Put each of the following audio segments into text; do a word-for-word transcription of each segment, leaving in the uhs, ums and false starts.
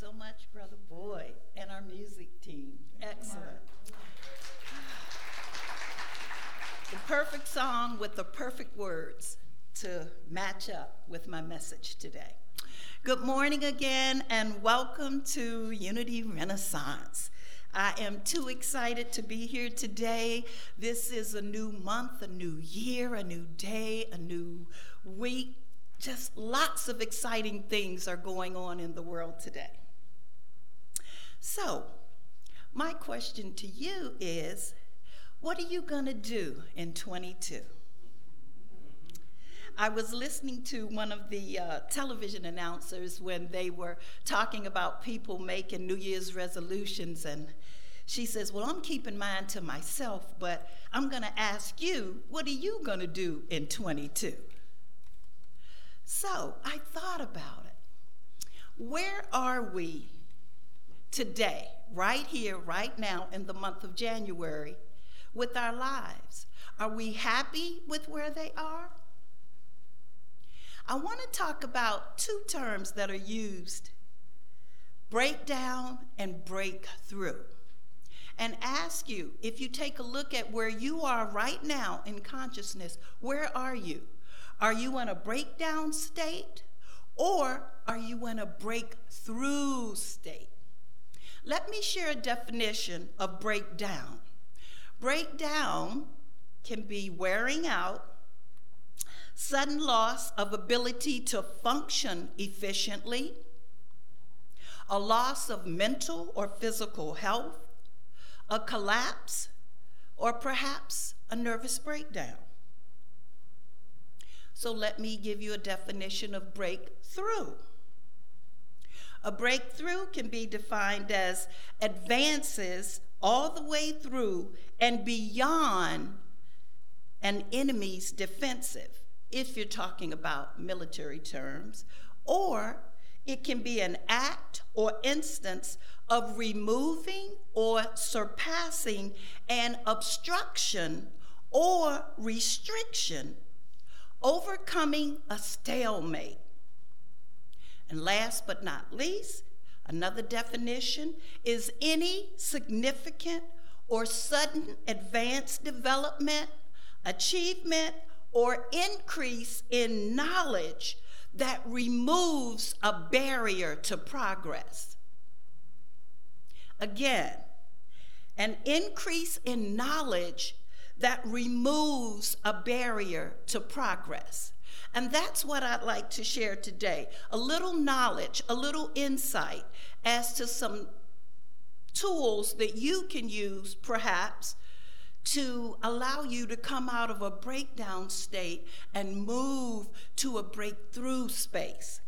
so much, Brother Boyd, and our music team. Excellent. The perfect song with the perfect words to match up with my message today. Good morning again, and welcome to Unity Renaissance. I am too excited to be here today. This is a new month, a new year, a new day, a new week. Just lots of exciting things are going on in the world today. So, my question to you is, what are you going to do in twenty-two? I was listening to one of the uh, television announcers when they were talking about people making New Year's resolutions, and she says, well, I'm keeping mine to myself, but I'm going to ask you, what are you going to do in twenty-two? So I thought about it. Where are we today, right here, right now, in the month of January, with our lives? Are we happy with where they are? I want to talk about two terms that are used, breakdown and breakthrough, and ask you, if you take a look at where you are right now in consciousness, where are you? Are you in a breakdown state, or are you in a breakthrough state? Let me share a definition of breakdown. Breakdown can be wearing out, sudden loss of ability to function efficiently, a loss of mental or physical health, a collapse, or perhaps a nervous breakdown. So let me give you a definition of breakthrough. A breakthrough can be defined as advances all the way through and beyond an enemy's defensive, if you're talking about military terms, or it can be an act or instance of removing or surpassing an obstruction or restriction, overcoming a stalemate. And last but not least, another definition is any significant or sudden advanced development, achievement, or increase in knowledge that removes a barrier to progress. Again, an increase in knowledge that removes a barrier to progress. And that's what I'd like to share today. A little knowledge, a little insight as to some tools that you can use, perhaps, to allow you to come out of a breakdown state and move to a breakthrough space.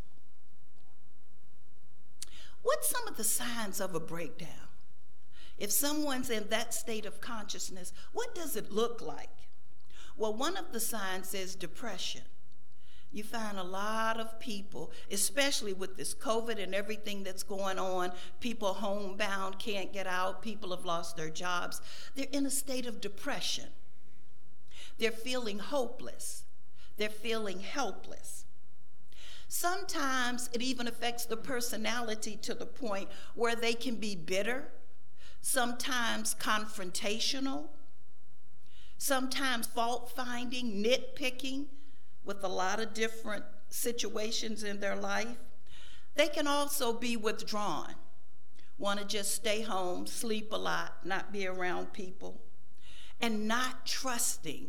What's some of the signs of a breakdown? If someone's in that state of consciousness, what does it look like? Well, one of the signs is depression. You find a lot of people, especially with this COVID and everything that's going on, people homebound, can't get out, people have lost their jobs. They're in a state of depression. They're feeling hopeless. They're feeling helpless. Sometimes it even affects the personality to the point where they can be bitter, sometimes confrontational, sometimes fault-finding, nitpicking with a lot of different situations in their life. They can also be withdrawn, want to just stay home, sleep a lot, not be around people, and not trusting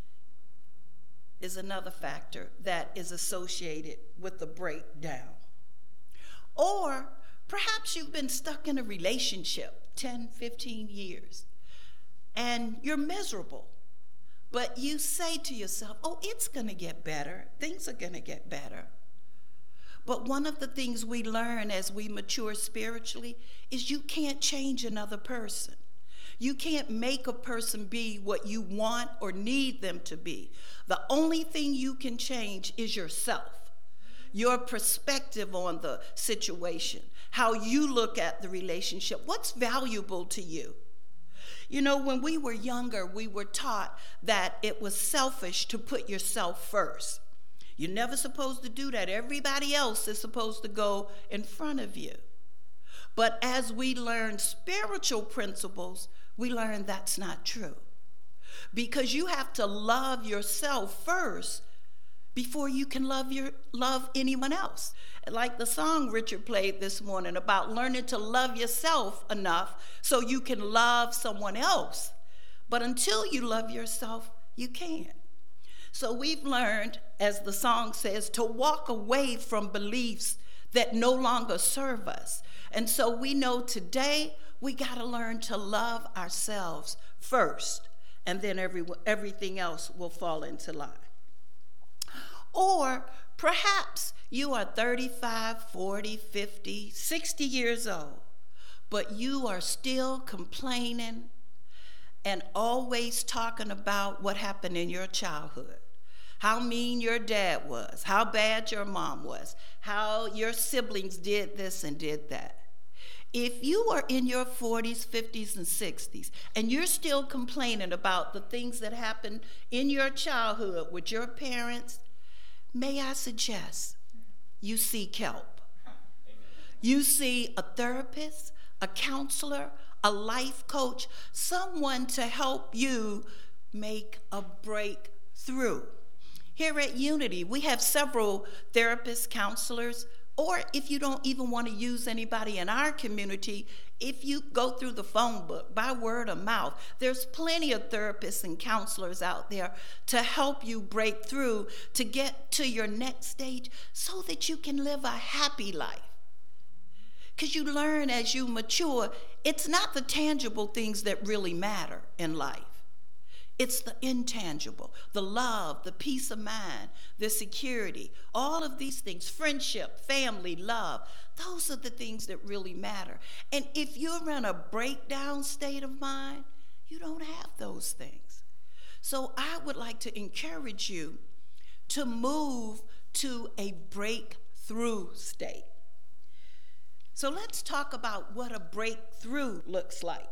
is another factor that is associated with the breakdown. Or perhaps you've been stuck in a relationship ten, fifteen years, and you're miserable. But you say to yourself, oh, it's going to get better. Things are going to get better. But one of the things we learn as we mature spiritually is you can't change another person. You can't make a person be what you want or need them to be. The only thing you can change is yourself, your perspective on the situation, how you look at the relationship, what's valuable to you. You know, when we were younger, we were taught that it was selfish to put yourself first. You're never supposed to do that. Everybody else is supposed to go in front of you. But as we learn spiritual principles, we learn that's not true. Because you have to love yourself first before you can love your love anyone else. Like the song Richard played this morning about learning to love yourself enough so you can love someone else. But until you love yourself, you can't. So we've learned, as the song says, to walk away from beliefs that no longer serve us. And so we know today we got to learn to love ourselves first, and then every, everything else will fall into line. Or perhaps you are thirty-five, forty, fifty, sixty years old, but you are still complaining and always talking about what happened in your childhood. How mean your dad was, how bad your mom was, how your siblings did this and did that. If you are in your forties, fifties, and sixties, and you're still complaining about the things that happened in your childhood with your parents, may I suggest you seek help. You see a therapist, a counselor, a life coach, someone to help you make a breakthrough. Here at Unity, we have several therapists, counselors, or if you don't even want to use anybody in our community, if you go through the phone book, by word of mouth, there's plenty of therapists and counselors out there to help you break through to get to your next stage so that you can live a happy life. Because you learn as you mature, it's not the tangible things that really matter in life. It's the intangible, the love, the peace of mind, the security, all of these things, friendship, family, love. Those are the things that really matter. And if you're in a breakdown state of mind, you don't have those things. So I would like to encourage you to move to a breakthrough state. So let's talk about what a breakthrough looks like.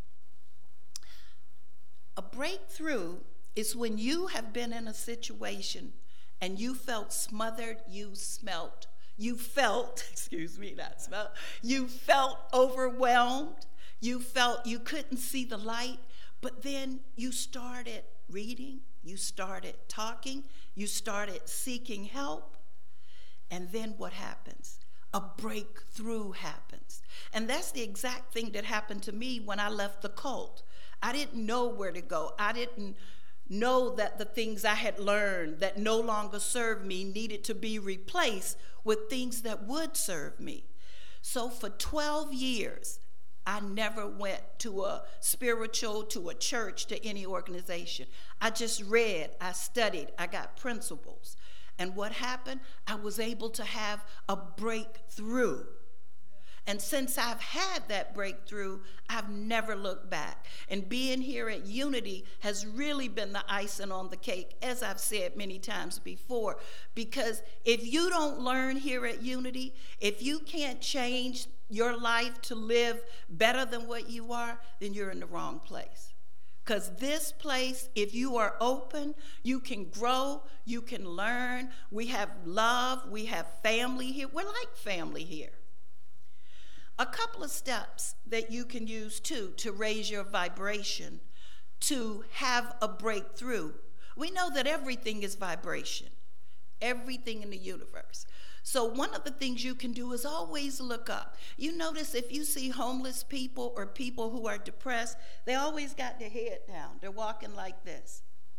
A breakthrough is when you have been in a situation and you felt smothered, you smelt, you felt, excuse me, not smelt, you felt overwhelmed, you felt you couldn't see the light, but then you started reading, you started talking, you started seeking help, and then what happens? A breakthrough happens. And that's the exact thing that happened to me when I left the cult. I didn't know where to go. I didn't know that the things I had learned that no longer served me needed to be replaced with things that would serve me. So for twelve years, I never went to a spiritual, to a church, to any organization. I just read, I studied, I got principles. And what happened? I was able to have a breakthrough. And since I've had that breakthrough, I've never looked back. And being here at Unity has really been the icing on the cake, as I've said many times before. Because if you don't learn here at Unity, if you can't change your life to live better than what you are, then you're in the wrong place. Because this place, if you are open, you can grow, you can learn. We have love, we have family here. We're like family here. A couple of steps that you can use too to raise your vibration, to have a breakthrough. We know that everything is vibration, everything in the universe. So one of the things you can do is always look up. You notice if you see homeless people or people who are depressed, they always got their head down. They're walking like this.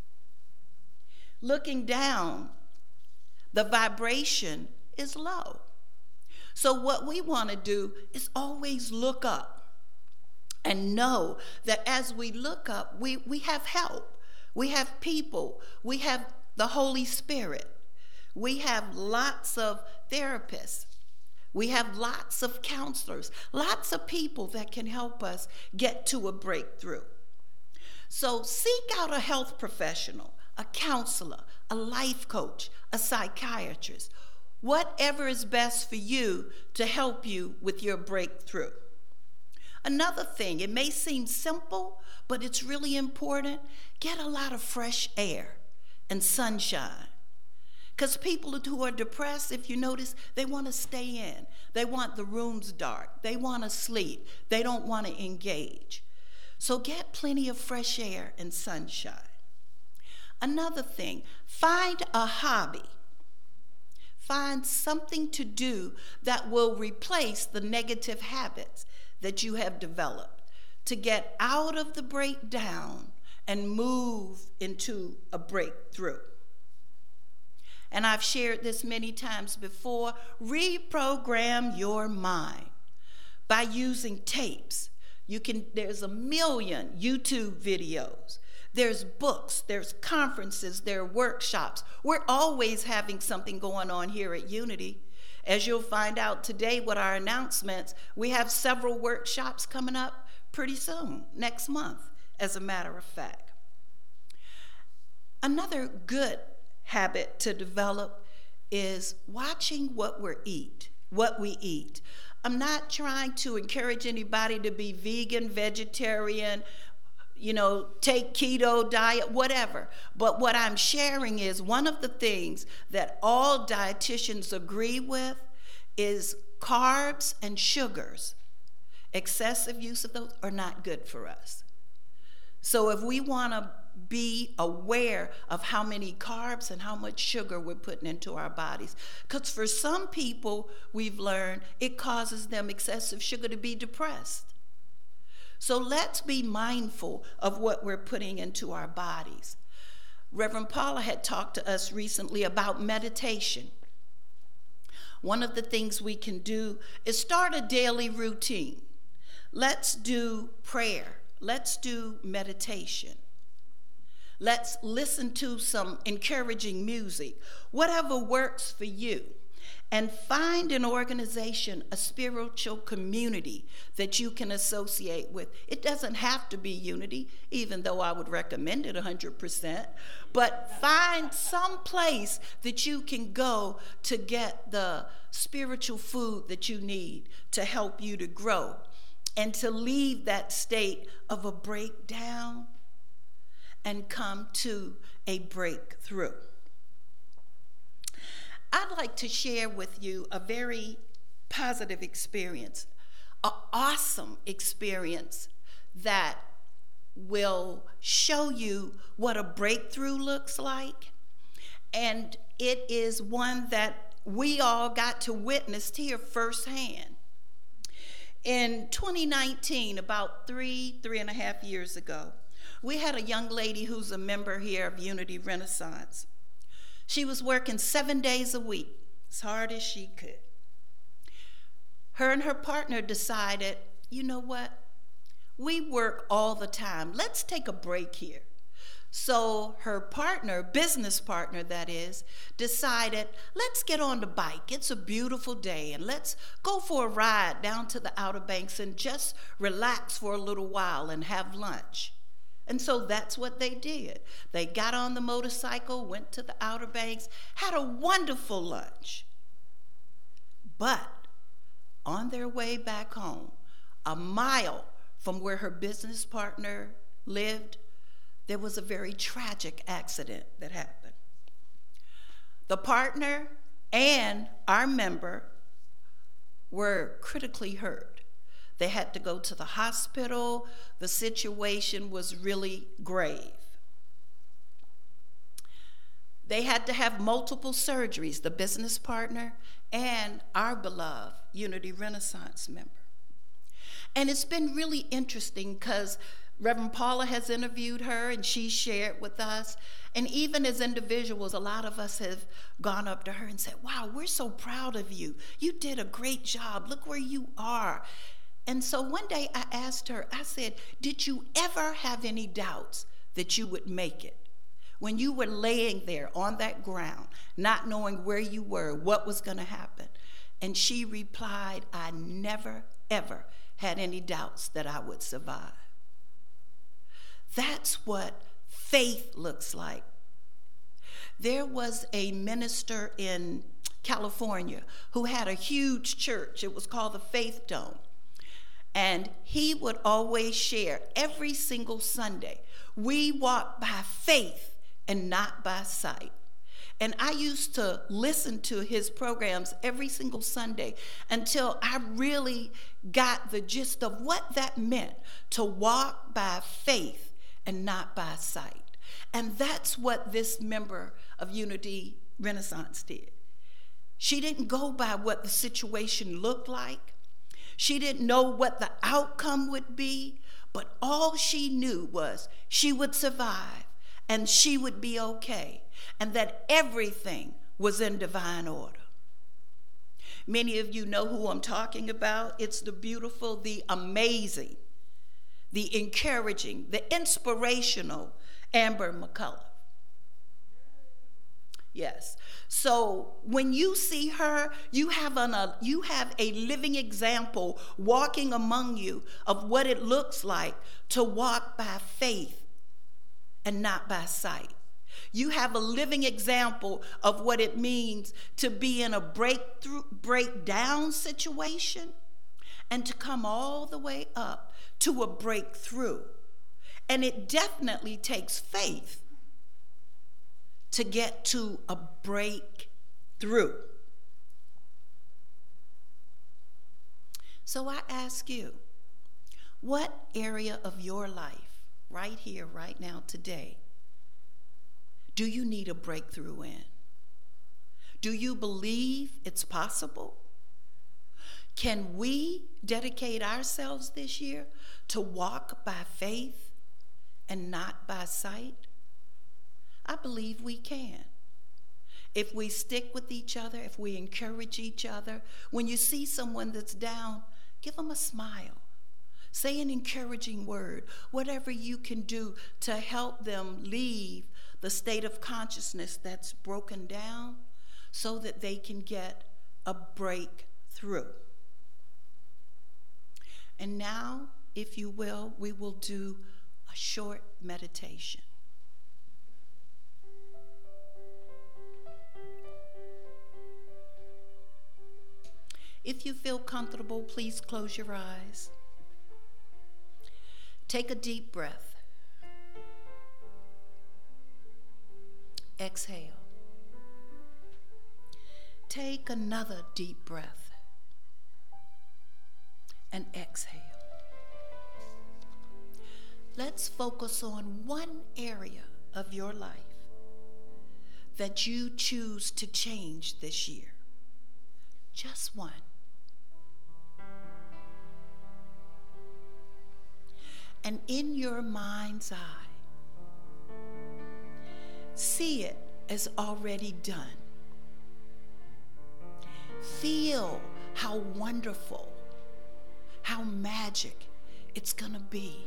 Looking down, the vibration is low. So what we want to do is always look up and know that as we look up, we, we have help. We have people. We have the Holy Spirit. We have lots of therapists. We have lots of counselors, lots of people that can help us get to a breakthrough. So seek out a health professional, a counselor, a life coach, a psychiatrist, whatever is best for you to help you with your breakthrough. Another thing, it may seem simple, but it's really important. Get a lot of fresh air and sunshine. Because people who are depressed, if you notice, they want to stay in. They want the rooms dark. They want to sleep. They don't want to engage. So get plenty of fresh air and sunshine. Another thing, find a hobby. Find something to do that will replace the negative habits that you have developed to get out of the breakdown and move into a breakthrough. And I've shared this many times before. Reprogram your mind by using tapes. You can, there's a million YouTube videos. There's books, there's conferences, there are workshops. We're always having something going on here at Unity. As you'll find out today with our announcements, we have several workshops coming up pretty soon, next month, as a matter of fact. Another good habit to develop is watching what we eat, what we eat. I'm not trying to encourage anybody to be vegan, vegetarian, you know, take keto diet, whatever. But what I'm sharing is one of the things that all dietitians agree with is carbs and sugars. Excessive use of those are not good for us. So if we want to be aware of how many carbs and how much sugar we're putting into our bodies, because for some people, we've learned it causes them excessive sugar to be depressed. So let's be mindful of what we're putting into our bodies. Reverend Paula had talked to us recently about meditation. One of the things we can do is start a daily routine. Let's do prayer. Let's do meditation. Let's listen to some encouraging music, whatever works for you. And find an organization, a spiritual community that you can associate with. It doesn't have to be Unity, even though I would recommend it one hundred percent. But find some place that you can go to get the spiritual food that you need to help you to grow and to leave that state of a breakdown and come to a breakthrough. I'd like to share with you a very positive experience, an awesome experience that will show you what a breakthrough looks like. And it is one that we all got to witness here firsthand. In twenty nineteen, about three, three and a half years ago, we had a young lady who's a member here of Unity Renaissance. She was working seven days a week, as hard as she could. Her and her partner decided, you know what? We work all the time. Let's take a break here. So her partner, business partner that is, decided, let's get on the bike. It's a beautiful day, and let's go for a ride down to the Outer Banks and just relax for a little while and have lunch. And so that's what they did. They got on the motorcycle, went to the Outer Banks, had a wonderful lunch. But on their way back home, a mile from where her business partner lived, there was a very tragic accident that happened. The partner and our member were critically hurt. They had to go to the hospital. The situation was really grave. They had to have multiple surgeries, the business partner and our beloved Unity Renaissance member. And it's been really interesting because Reverend Paula has interviewed her and she shared with us. And even as individuals, a lot of us have gone up to her and said, wow, we're so proud of you. You did a great job. Look where you are. And so one day I asked her, I said, did you ever have any doubts that you would make it? When you were laying there on that ground, not knowing where you were, what was going to happen? And she replied, I never, ever had any doubts that I would survive. That's what faith looks like. There was a minister in California who had a huge church. It was called the Faith Dome. And he would always share every single Sunday, we walk by faith and not by sight. And I used to listen to his programs every single Sunday until I really got the gist of what that meant, to walk by faith and not by sight. And that's what this member of Unity Renaissance did. She didn't go by what the situation looked like. She didn't know what the outcome would be, but all she knew was she would survive and she would be okay, and that everything was in divine order. Many of you know who I'm talking about. It's the beautiful, the amazing, the encouraging, the inspirational Amber McCullough. Yes. So when you see her, you have, an, a, you have a living example walking among you of what it looks like to walk by faith and not by sight. You have a living example of what it means to be in a breakthrough, breakdown situation and to come all the way up to a breakthrough. And it definitely takes faith to get to a breakthrough. So I ask you, what area of your life, right here, right now, today, do you need a breakthrough in? Do you believe it's possible? Can we dedicate ourselves this year to walk by faith and not by sight? I believe we can. If we stick with each other, if we encourage each other, when you see someone that's down, give them a smile. Say an encouraging word, whatever you can do to help them leave the state of consciousness that's broken down so that they can get a breakthrough. And now, if you will, we will do a short meditation. If you feel comfortable, please close your eyes. Take a deep breath. Exhale. Take another deep breath and exhale. Let's focus on one area of your life that you choose to change this year. Just one. And in your mind's eye, see it as already done. Feel how wonderful, how magic it's gonna be,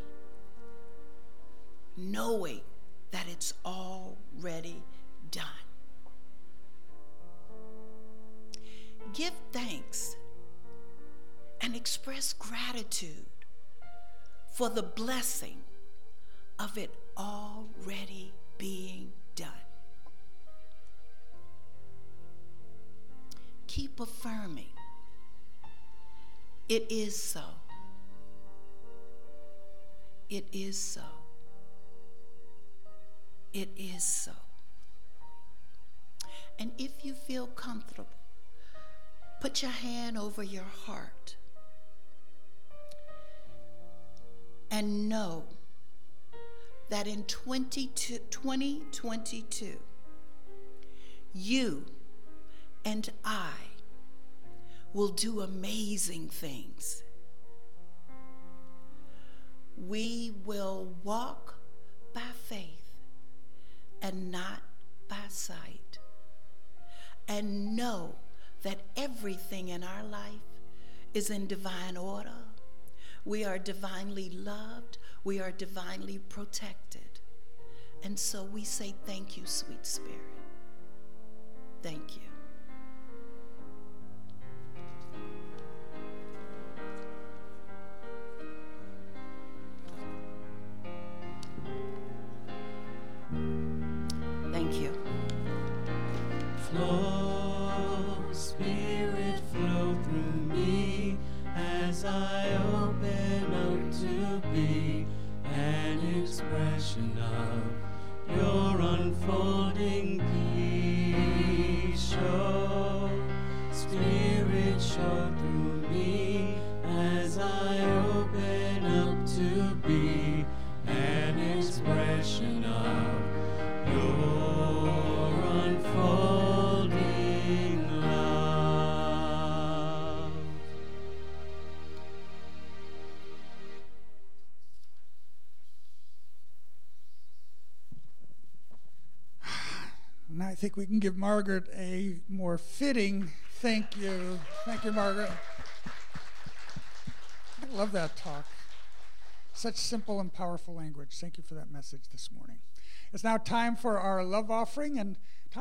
knowing that it's already done. Give thanks and express gratitude for the blessing of it already being done. Keep affirming, it is so. It is so. It is so. And if you feel comfortable, put your hand over your heart and know that in twenty twenty-two, you and I will do amazing things. We will walk by faith and not by sight, and know that everything in our life is in divine order. We are divinely loved. We are divinely protected. And so we say thank you, sweet Spirit. Thank you. Thank you. Flow, Spirit, flow through me as I open up to be an expression of your unfolding peace. show through me as I open up to be an expression of your unfolding love. And I think we can give Margaret a more fitting thank you. Thank you, Margaret. I love that talk. Such simple and powerful language. Thank you for that message this morning. It's now time for our love offering, and